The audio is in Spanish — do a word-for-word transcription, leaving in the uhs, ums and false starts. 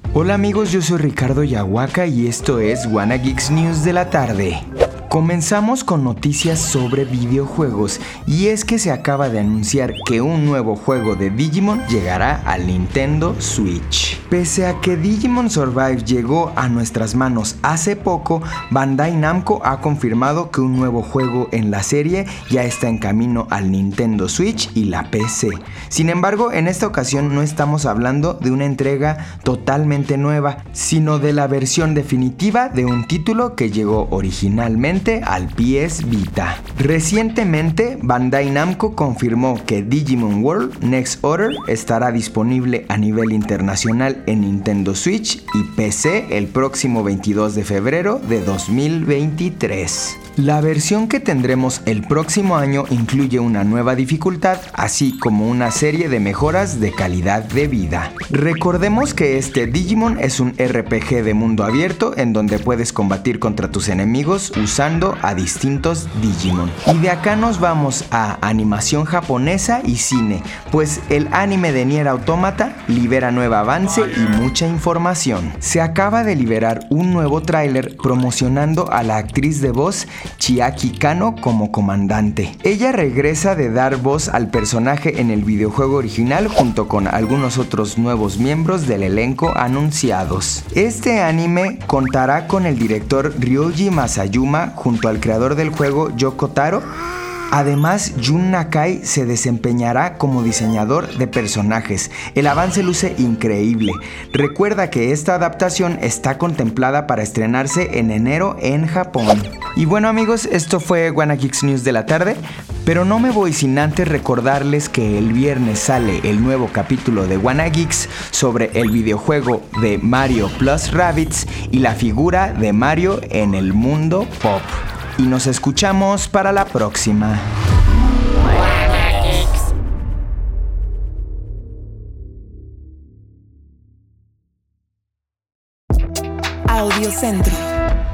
Hola amigos, yo soy Ricardo Yahuaca y esto es Wanna Geeks News de la tarde. Comenzamos con noticias sobre videojuegos y es que se acaba de anunciar que un nuevo juego de Digimon llegará al Nintendo Switch. Pese a que Digimon Survive llegó a nuestras manos hace poco, Bandai Namco ha confirmado que un nuevo juego en la serie ya está en camino al Nintendo Switch y la P C. Sin embargo, en esta ocasión no estamos hablando de una entrega totalmente nueva, sino de la versión definitiva de un título que llegó originalmente al P S Vita. Recientemente, Bandai Namco confirmó que Digimon World Next Order estará disponible a nivel internacional en Nintendo Switch y P C el próximo veintidós de febrero de dos mil veintitrés. La versión que tendremos el próximo año incluye una nueva dificultad, así como una serie de mejoras de calidad de vida. Recordemos que este Digimon es un R P G de mundo abierto en donde puedes combatir contra tus enemigos usando a distintos Digimon. Y de acá nos vamos a animación japonesa y cine, pues el anime de Nier Automata libera nuevo avance y mucha información. Se acaba de liberar un nuevo tráiler promocionando a la actriz de voz Chiaki Kano como comandante. Ella regresa de dar voz al personaje en el videojuego original junto con algunos otros nuevos miembros del elenco anunciados. Este anime contará con el director Ryoji Masayuma junto al creador del juego Yoko Taro. Además, Jun Nakai se desempeñará como diseñador de personajes. El avance luce increíble. Recuerda que esta adaptación está contemplada para estrenarse en enero en Japón. Y bueno amigos, esto fue Wanna Geeks News de la tarde, pero no me voy sin antes recordarles que el viernes sale el nuevo capítulo de Wanna Geeks sobre el videojuego de Mario plus Rabbids y la figura de Mario en el mundo pop. Y nos escuchamos para la próxima. Audio Centro.